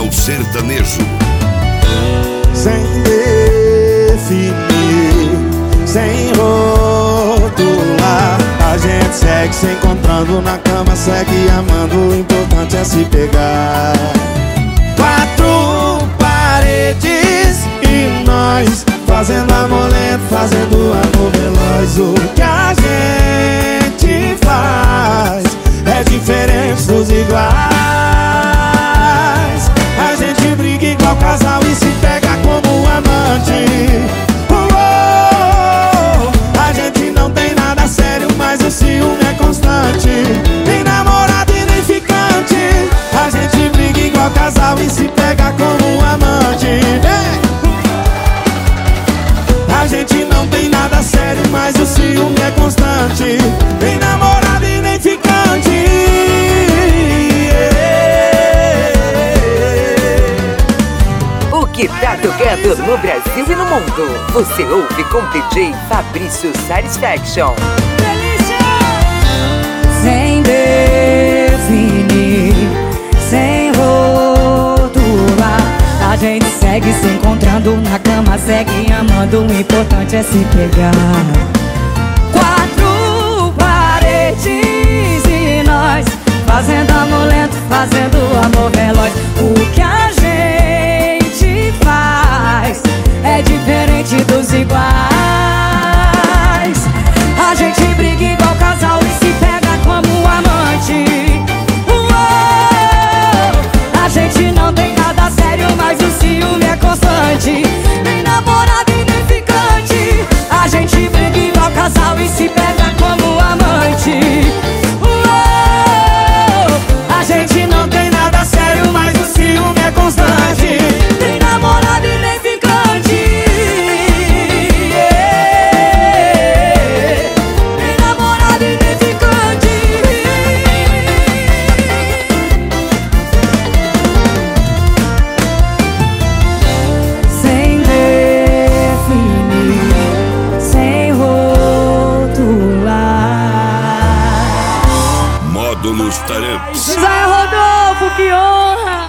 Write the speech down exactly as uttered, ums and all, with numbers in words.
Paredão Sertanejo. Sem definir, sem rotular, a gente segue se encontrando na cama, segue amando, o importante é se pegar. Quatro paredes e nós, fazendo amor lento, fazendo amor veloz. O que a gente faz é diferente dos iguais. A gente briga igual casal e se pega como amante. Uou, a gente não tem nada sério, mas o ciúme é constante. Nem namorado e nem ficante. A gente briga igual casal e se pega como amante. A gente não tem nada sério, mas o ciúme é constante. Nem namorado e nem ficante. O que tá tocando no Brasil e no mundo, você ouve com D J Fabrício Satisfaction. Sem definir, sem rotular, a gente segue se encontrando na cama, segue amando, o importante é se pegar. Quatro paredes e nós, fazendo amor lento, fazendo amor veloz. O que a gente faz é diferente dos iguais. A gente briga igual casal e se pega como amante. Uou, a gente não tem nada sério, mas o ciúme é constante. Nem namorado e nem ficante. A gente briga igual casal e se pega